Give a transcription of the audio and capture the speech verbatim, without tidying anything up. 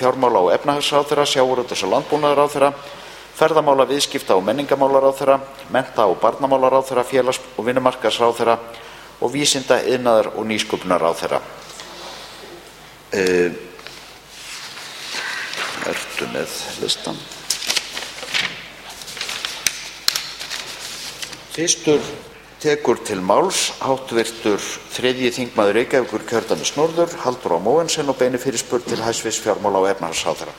fjármála- og efnahagsráðherra, sjávarútvegs- og landbúnaðarráðherra, ferðamála-, viðskipta- og menningarmálaráðherra, mennta- og barnamálaráðherra, félags- og vinnumarkaðsráðherra og vísinda-, iðnaðar- og nýsköpunarráðherra. Uh, ertu með listan? Fyrstur tekur til máls háttvirtur þriðji þingmaður Reykjavíkurkjördæmis norður, Halldór Mogensen, og beinir fyrirspurn til hæstv. fjármála- og efnahagsráðherra.